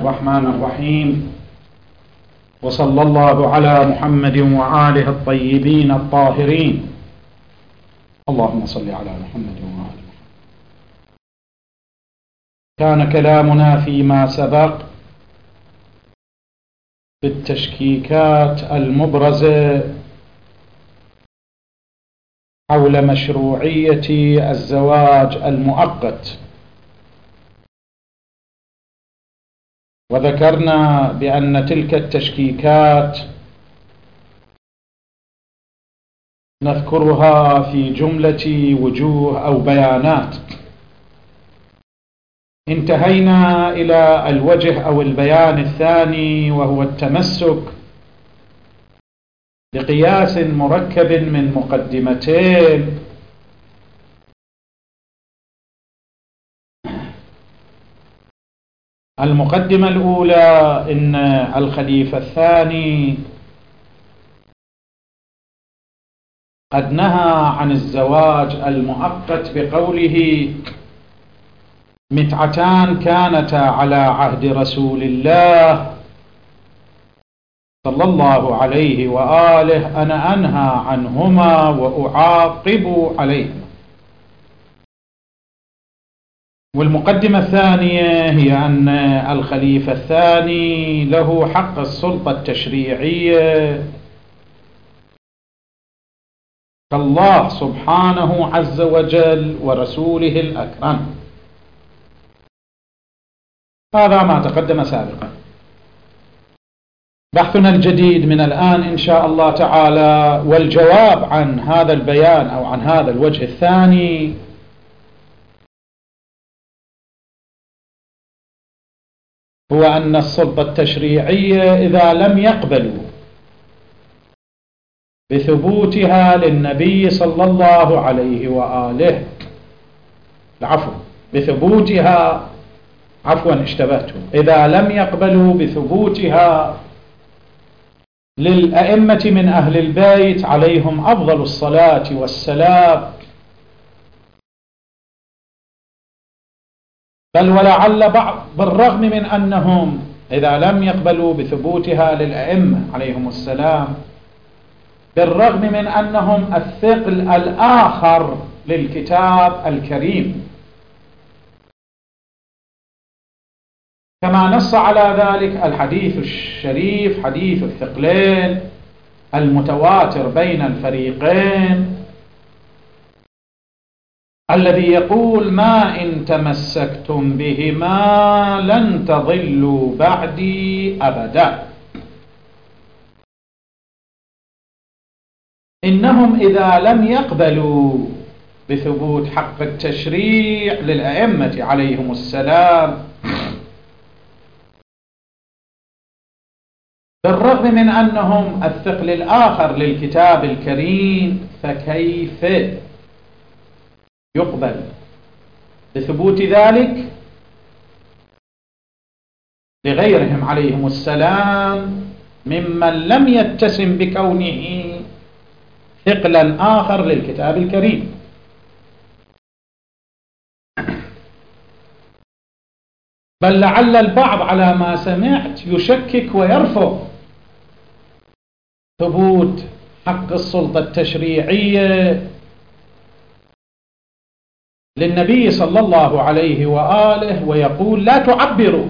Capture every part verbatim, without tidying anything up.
الرحمن الرحيم، وصلى الله على محمد وآله الطيبين الطاهرين. اللهم صل على محمد وآل محمد. كان كلامنا فيما سبق بالتشكيكات المبرزة حول مشروعية الزواج المؤقت، وذكرنا بأن تلك التشكيكات نذكرها في جملة وجوه أو بيانات. انتهينا إلى الوجه أو البيان الثاني، وهو التمسك بقياس مركب من مقدمتين. المقدمة الأولى إن الخليفة الثاني قد نهى عن الزواج المؤقت بقوله: متعتان كانتا على عهد رسول الله صلى الله عليه وآله أنا أنهى عنهما وأعاقب عليهما. والمقدمة الثانية هي أن الخليفة الثاني له حق السلطة التشريعية كالله سبحانه عز وجل ورسوله الأكرم. هذا ما تقدم سابقا. بحثنا الجديد من الآن إن شاء الله تعالى والجواب عن هذا البيان أو عن هذا الوجه الثاني هو أن السلطة التشريعية إذا لم يقبلوا بثبوتها للنبي صلى الله عليه وآله العفو بثبوتها عفوا اشتبهت إذا لم يقبلوا بثبوتها للأئمة من أهل البيت عليهم أفضل الصلاة والسلام، بل ولعل بعض بالرغم من أنهم إذا لم يقبلوا بثبوتها للأئمة عليهم السلام، بالرغم من أنهم الثقل الآخر للكتاب الكريم، كما نص على ذلك الحديث الشريف حديث الثقلين المتواتر بين الفريقين الذي يقول: ما إن تمسكتم بهما لن تضلوا بعدي أبدا. إنهم إذا لم يقبلوا بثبوت حق التشريع للأئمة عليهم السلام، بالرغم من أنهم الثقل الآخر للكتاب الكريم، فكيف يقبل بثبوت ذلك لغيرهم عليهم السلام ممن لم يتسم بكونه ثقلا آخر للكتاب الكريم؟ بل لعل البعض على ما سمعت يشكك ويرفض ثبوت حق السلطة التشريعية للنبي صلى الله عليه وآله، ويقول: لا تعبروا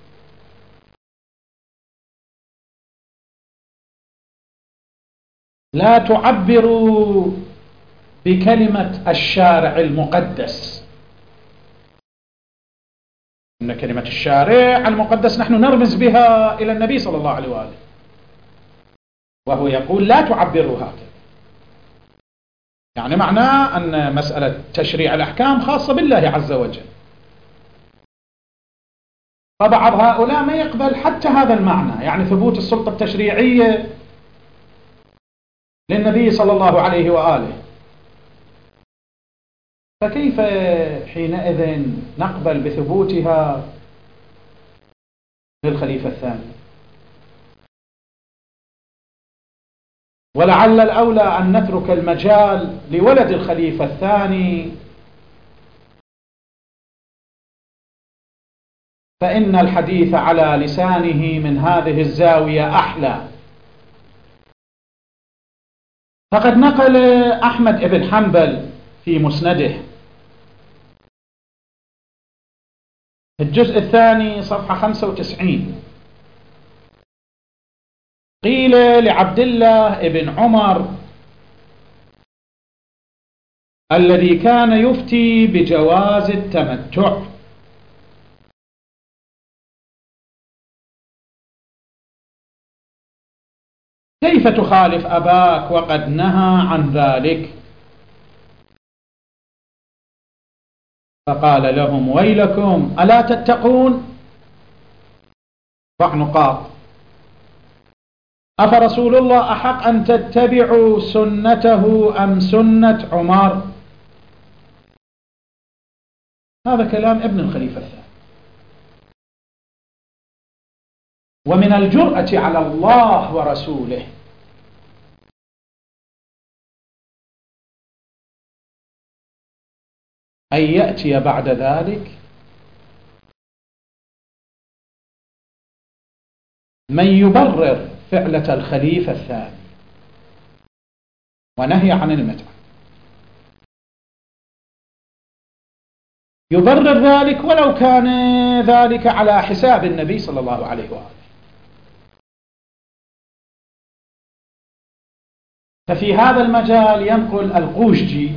لا تعبروا بكلمة الشارع المقدس. إن كلمة الشارع المقدس نحن نرمز بها إلى النبي صلى الله عليه وآله، وهو يقول: لا تعبروا هكذا. يعني معناه أن مسألة تشريع الأحكام خاصة بالله عز وجل. فبعض هؤلاء ما يقبل حتى هذا المعنى، يعني ثبوت السلطة التشريعية للنبي صلى الله عليه وآله. فكيف حينئذ نقبل بثبوتها للخليفة الثاني؟ ولعل الأولى أن نترك المجال لولد الخليفة الثاني فإن الحديث على لسانه من هذه الزاوية أحلى. فقد نقل أحمد بن حنبل في مسنده الجزء الثاني صفحة خمسة وتسعين، قيل لعبد الله بن عمر الذي كان يفتي بجواز التمتع: كيف تخالف أباك وقد نهى عن ذلك؟ فقال لهم: ويلكم، ألا تتقون؟ ضع نقاط. أفرسول الله أحق أن تتبعوا سنته أم سنة عمر؟ هذا كلام ابن الخليفة الثاني. ومن الجرأة على الله ورسوله أن يأتي بعد ذلك من يبرر فعلة الخليفة الثاني ونهي عن المتعة، يبرر ذلك ولو كان ذلك على حساب النبي صلى الله عليه وآله. ففي هذا المجال ينقل القوشجي،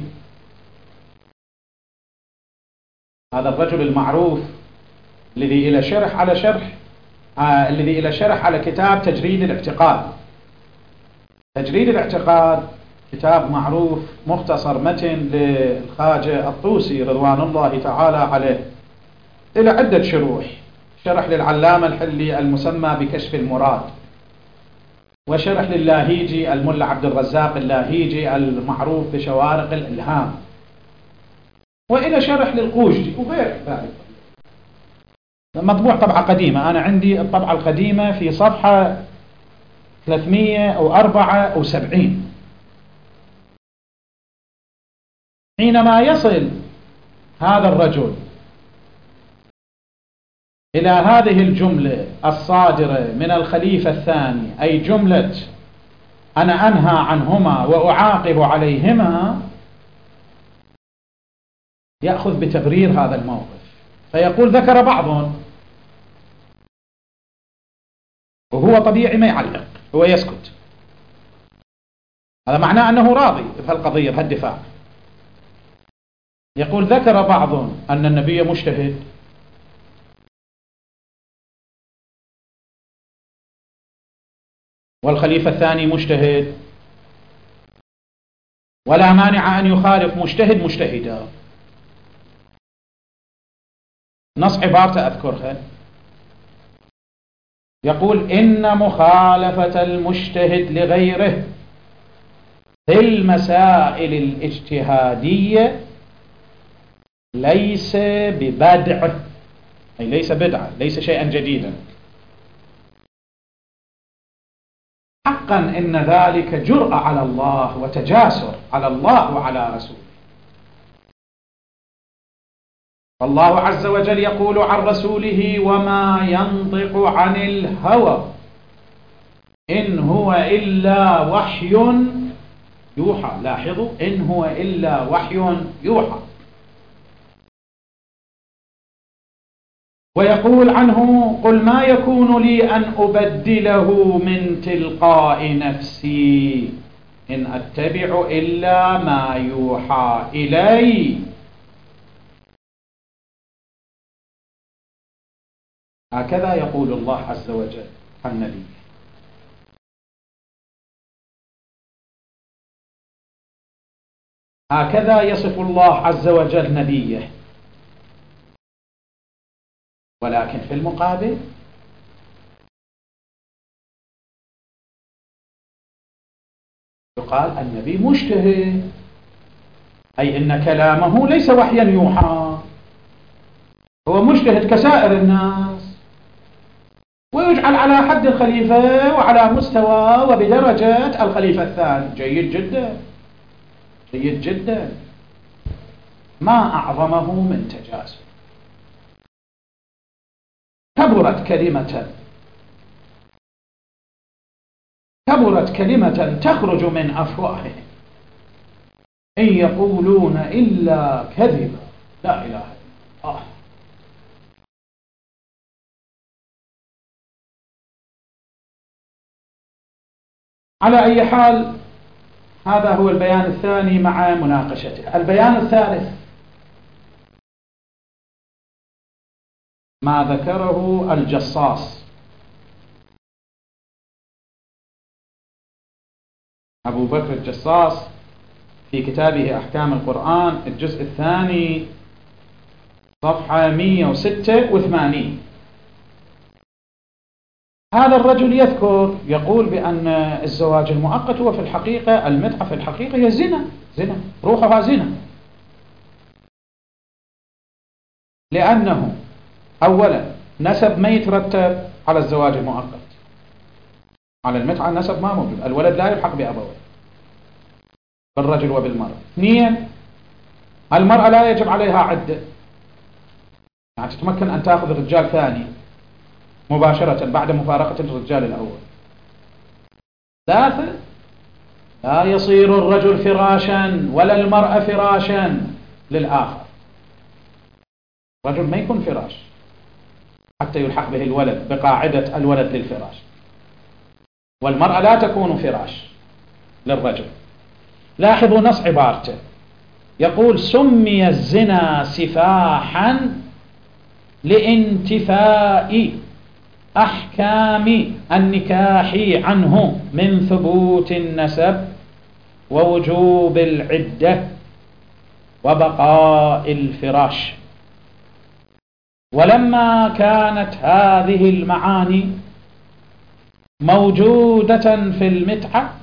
هذا الرجل المعروف الذي إلى شرح على شرح آه الذي إلى شرح على كتاب تجريد الاعتقاد. تجريد الاعتقاد كتاب معروف مختصر متن للخواجة الطوسي رضوان الله تعالى عليه، إلى عدة شروح: شرح للعلامة الحلي المسمى بكشف المراد، وشرح للاهيجي الملا عبد الرزاق اللاهيجي المعروف بشوارق الإلهام، وإلى شرح للقوشجي وغير ذلك. مطبوع طبعة قديمة، أنا عندي الطبعة القديمة في صفحة ثلاثمئة وأربعة وسبعين. حينما يصل هذا الرجل إلى هذه الجملة الصادرة من الخليفة الثاني، أي جملة أنا أنهى عنهما وأعاقب عليهما، يأخذ بتبرير هذا الموقف فيقول: ذكر بعض، وهو طبيعي ما يعلق، هو يسكت. هذا معناه أنه راضي بهالقضية بهالدفاع. يقول: ذكر بعض أن النبي مجتهد، والخليفة الثاني مجتهد، ولا مانع أن يخالف مجتهد مجتهدا. نص عبارته أذكرها، يقول: إن مخالفة المجتهد لغيره في المسائل الاجتهادية ليس ببدع، أي ليس بدعة، ليس شيئا جديدا. حقا إن ذلك جرأة على الله وتجاسر على الله وعلى رسوله. الله عز وجل يقول عن رسوله: وما ينطق عن الهوى إن هو إلا وحي يوحى. لاحظوا، إن هو إلا وحي يوحى. ويقول عنه: قل ما يكون لي أن أبدله من تلقاء نفسي إن أتبع إلا ما يوحى إلي. هكذا يقول الله عز وجل عن نبيه. هكذا يصف الله عز وجل نبيه. ولكن في المقابل يقال النبي مجتهد، أي إن كلامه ليس وحيا يوحى، هو مجتهد كسائر الناس، ويجعل على حد الخليفة وعلى مستوى وبدرجة الخليفة الثاني. جيد جدا، جيد جدا، ما أعظمه من تجاسر. كبرت كلمة كبرت كلمة تخرج من أفواههم إن يقولون إلا كذبا لا إله إلا الله. على أي حال، هذا هو البيان الثاني مع مناقشته. البيان الثالث ما ذكره الجصاص أبو بكر الجصاص في كتابه أحكام القرآن الجزء الثاني صفحة مئة وستة وثمانين. هذا الرجل يذكر يقول بأن الزواج المؤقت هو في الحقيقة المتعة، في الحقيقة هي زنا، زنا روحها زنا، لأنه أولا نسب ما يترتب على الزواج المؤقت، على المتعة النسب ما موجود، الولد لا يلحق بأبويه بالرجل وبالمرأة. اثنين، المرأة لا يجب عليها عدة، يعني تتمكن أن تأخذ رجال ثاني مباشرة بعد مفارقة الرجال الأول. ثلاثة، لا يصير الرجل فراشا ولا المرأة فراشا للآخر، الرجل ما يكون فراش حتى يلحق به الولد بقاعدة الولد للفراش، والمرأة لا تكون فراش للرجل. لاحظوا نص عبارته، يقول سمي الزنا سفاحا لانتفاء أحكام النكاح عنه من ثبوت النسب ووجوب العدة وبقاء الفراش. ولما كانت هذه المعاني موجودة في المتعة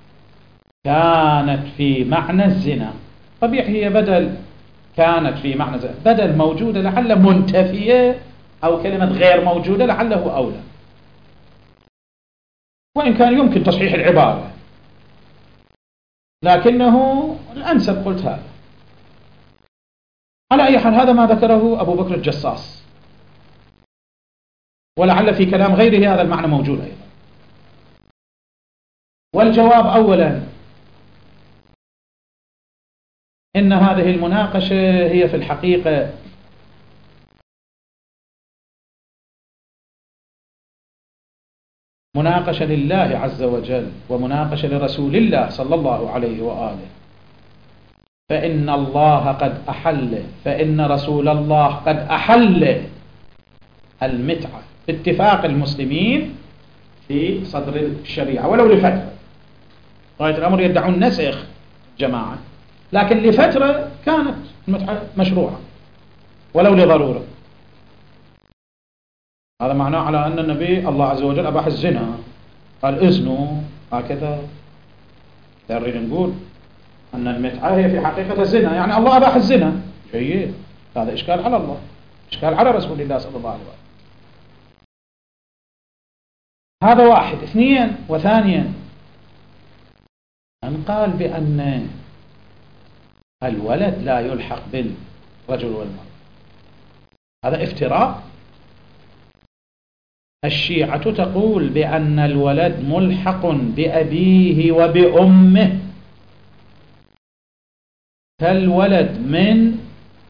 كانت في معنى الزنا. طبيعي هي بدل كانت في معنى الزنا، بدل موجودة لعل منتفية، أو كلمة غير موجودة لعله أولى، وإن كان يمكن تصحيح العبارة، لكنه الأنسب قلت هذا. على أي حال، هذا ما ذكره أبو بكر الجصاص، ولعل في كلام غيره هذا المعنى موجود أيضا. والجواب أولا إن هذه المناقشة هي في الحقيقة مناقشة لله عز وجل ومناقشة لرسول الله صلى الله عليه وآله، فإن الله قد أحل، فإن رسول الله قد أحل المتعة باتفاق المسلمين في صدر الشريعة ولو لفترة. غاية الأمر يدعون نسخ جماعة، لكن لفترة كانت المتعة مشروعة ولو لضرورة. هذا معناه على أن النبي الله عز وجل أباح الزنا، قال إذنوا هكذا. نريد نقول أن المتعة هي في حقيقة الزنا، يعني الله أباح الزنا، جيد، هذا إشكال على الله، إشكال على رسول الله صلى الله عليه وسلم. هذا واحد. اثنين وثانيا، من قال بأن الولد لا يلحق بالرجل والمرأة، هذا افتراء. الشيعة تقول بأن الولد ملحق بأبيه وبأمه، فالولد من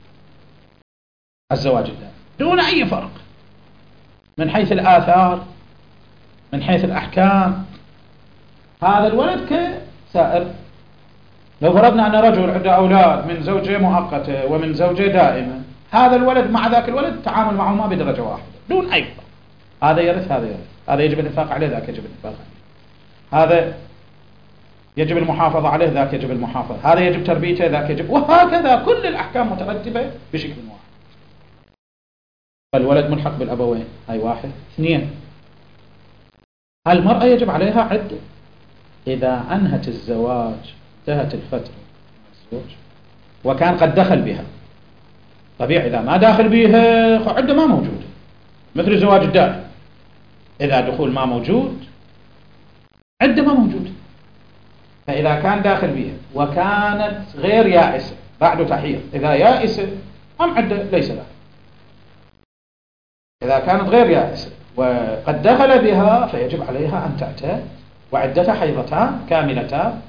الزواج الدائم دون أي فرق من حيث الآثار، من حيث الأحكام. هذا الولد كسائر. لو فرضنا أن رجل عنده أولاد من زوجة مؤقتة ومن زوجة دائمة، هذا الولد مع ذاك الولد تعامل معهما بدرجة واحدة دون أي فرق. هذا يرث هذا يرث، هذا يجب الإنفاق عليه، ذاك يجب الإنفاق عليه، هذا يجب المحافظة عليه، ذاك يجب المحافظة، هذا يجب تربيته، ذاك يجب، وهكذا كل الأحكام مترتبة بشكل واحد. فالولد ملحق بالأبوين، هاي واحد. اثنين، المرأة يجب عليها عدة إذا أنهت الزواج، انتهت الفترة الزواج وكان قد دخل بها. طبيعي إذا ما داخل بها عدة ما موجودة، مثل الزواج الدائم، إذا دخول ما موجود عدة ما موجودة. فإذا كان داخل بها وكانت غير يائسة بعد تحيض، إذا يائسة أم عدة ليس لها. إذا كانت غير يائسة وقد دخل بها فيجب عليها أن تعتد وعدتها حيضتان كاملتان.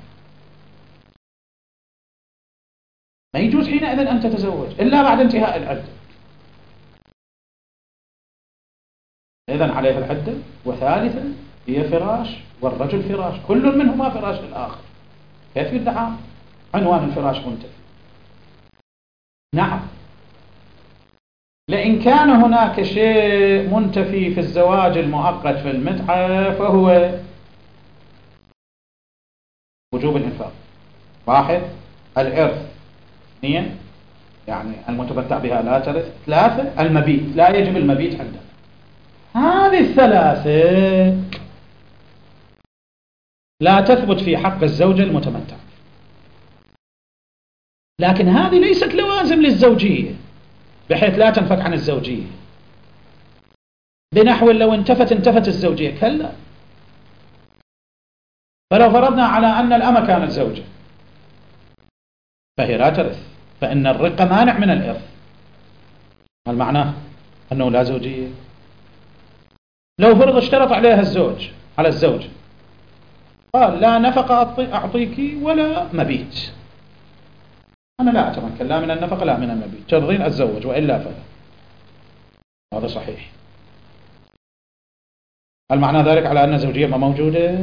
ما يجوز حينئذ أن تتزوج إلا بعد انتهاء العدة. إذن عليها العدة. وثالثا هي فراش والرجل فراش، كل منهما فراش للآخر. كيف يدعى عنوان الفراش منتفي؟ نعم، لئن كان هناك شيء منتفي في الزواج المؤقت في المتعة فهو وجوب الإنفاق. واحد، الإرث. اثنين، يعني المتمتع بها لا ترث. ثلاثة، المبيت، لا يجب المبيت عندها. هذه الثلاثة لا تثبت في حق الزوجة المتمتع، لكن هذه ليست لوازم للزوجية بحيث لا تنفك عن الزوجية، بنحو لو انتفت انتفت الزوجية. كلا، فلو فرضنا على أن الأمة كانت زوجة فهي لا ترث، فإن الرق مانع من الإرث. هل معناه أنه لا زوجية؟ لو فرض اشترط عليها الزوج على الزوج قال لا نفقة أعطيك ولا مبيت، أنا لا أتمكن لا من النفقة لا من المبيت، ترضين أتزوج وإلا فلا. هذا صحيح. هل معنى ذلك على أن الزوجية ما موجودة؟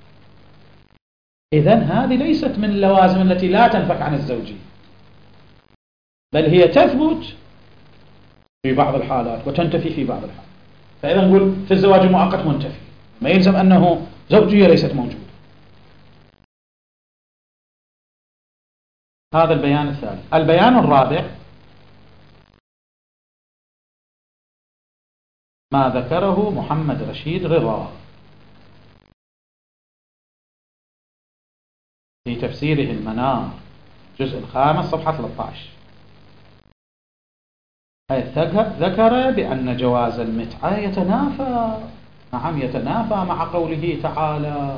إذن هذه ليست من اللوازم التي لا تنفك عن الزوجية، بل هي تثبت في بعض الحالات وتنتفي في بعض الحالات. فإذا نقول في الزواج المؤقت منتفي، ما يلزم أنه زوجية ليست موجودة. هذا البيان الثالث. البيان الرابع ما ذكره محمد رشيد رضا في تفسيره المنار الجزء الخامس صفحة ثلاثة عشر، حيث ذكر بأن جواز المتعة يتنافى نعم يتنافى مع قوله تعالى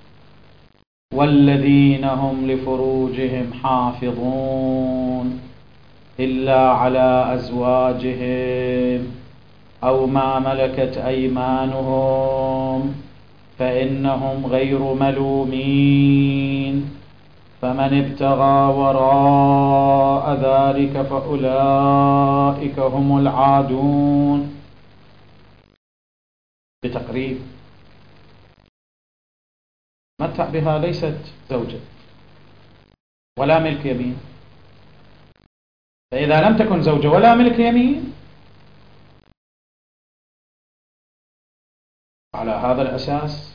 والذين هم لفروجهم حافظون إلا على أزواجهم أو ما ملكت أيمانهم فإنهم غير ملومين فمن ابتغى وراء ذلك فأولئك هم العادون. بتقريب متع بها ليست زوجة ولا ملك يمين، فإذا لم تكن زوجة ولا ملك يمين على هذا الأساس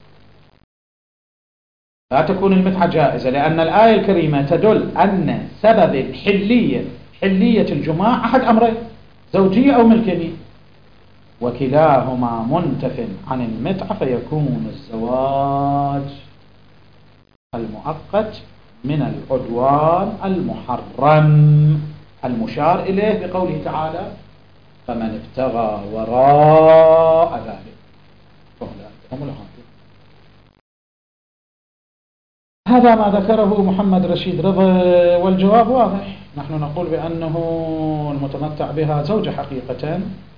لا تكون المتعة جائزة، لأن الآية الكريمة تدل أن سبب الحلية حلية الجماع أحد أمرين، زوجية أو ملك يمين، وكلاهما منتف عن المتعة، فيكون الزواج المؤقت من العدوان المحرم المشار إليه بقوله تعالى فمن ابتغى وراء ذلك فأولئك هم العادون. هذا ما ذكره محمد رشيد رضا، والجواب واضح. نحن نقول بأنه المتمتع بها زوجة حقيقة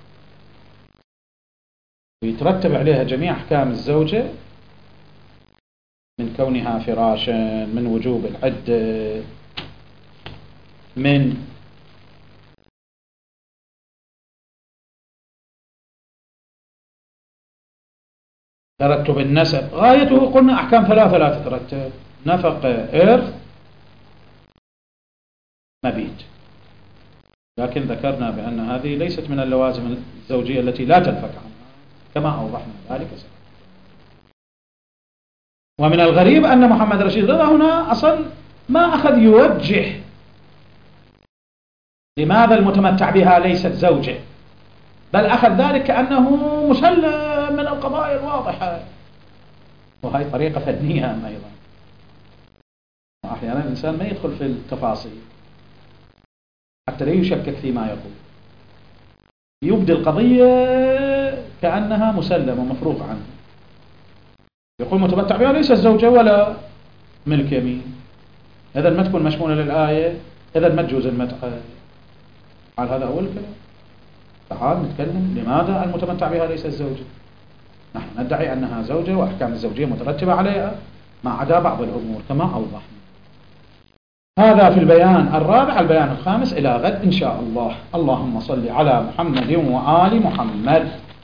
ويترتب عليها جميع أحكام الزوجة من كونها فراشا، من وجوب العدة، من ترتب النسب. غايته قلنا أحكام ثلاثة لا تترتب: نفقة، إرث، مبيت. لكن ذكرنا بأن هذه ليست من اللوازم الزوجية التي لا تنفك عنها كما أوضحنا ذلك سبق. ومن الغريب أن محمد رشيد رضا هنا أصلا ما أخذ يوجه لماذا المتمتع بها ليست زوجة، بل أخذ ذلك كأنه مسلم من القضايا الواضحة، وهي طريقة فنية أيضا. أحيانا الإنسان ما يدخل في التفاصيل حتى لا يشكك فيما يقول، يبدي القضية كأنها مسلمة ومفروغ عنها. يقول متمتع بها ليس زوجة ولا ملك يمين، إذا ما تكون مشمولة للآية، إذا ما تجوز المتعة. على هذا أول كلام. تعال نتكلم لماذا المتمتع بها ليس الزوج. نحن ندعي أنها زوجة وأحكام الزوجية مترتبة عليها ما عدا بعض الأمور كما أوضحنا. هذا في البيان الرابع. البيان الخامس إلى غد إن شاء الله. اللهم صل على محمد وآل محمد.